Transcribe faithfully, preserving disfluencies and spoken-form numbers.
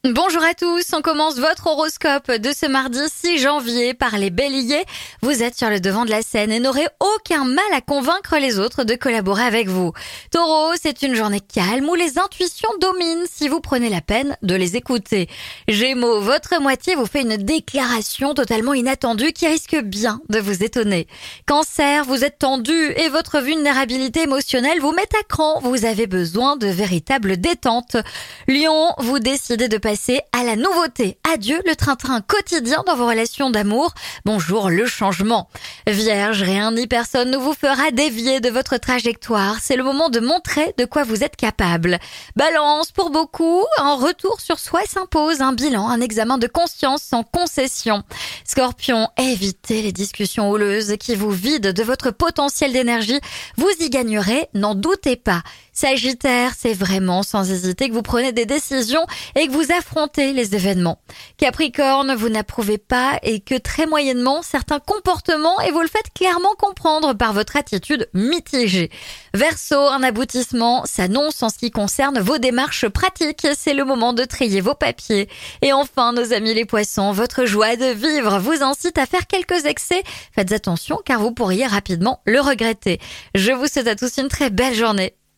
Bonjour à tous, on commence votre horoscope de ce mardi six janvier par les béliers. Vous êtes sur le devant de la scène et n'aurez aucun mal à convaincre les autres de collaborer avec vous. Taureau, c'est une journée calme où les intuitions dominent si vous prenez la peine de les écouter. Gémeaux, votre moitié vous fait une déclaration totalement inattendue qui risque bien de vous étonner. Cancer, vous êtes tendu et votre vulnérabilité émotionnelle vous met à cran. Vous avez besoin de véritable détente. Lion, vous décidez de passer à la nouveauté. Adieu le train-train quotidien dans vos relations d'amour. Bonjour le changement. Vierge, rien ni personne ne vous fera dévier de votre trajectoire. C'est le moment de montrer de quoi vous êtes capable. Balance, pour beaucoup, un retour sur soi s'impose, un bilan, un examen de conscience sans concession. Scorpion, évitez les discussions houleuses qui vous vident de votre potentiel d'énergie. Vous y gagnerez, n'en doutez pas. Sagittaire, c'est vraiment sans hésiter que vous prenez des décisions et que vous affrontez les événements. Capricorne, vous n'approuvez pas et que très moyennement certains comportements et vous le faites clairement comprendre par votre attitude mitigée. Verseau, un aboutissement s'annonce en ce qui concerne vos démarches pratiques. C'est le moment de trier vos papiers. Et enfin, nos amis les poissons, votre joie de vivre vous incite à faire quelques excès. Faites attention car vous pourriez rapidement le regretter. Je vous souhaite à tous une très belle journée.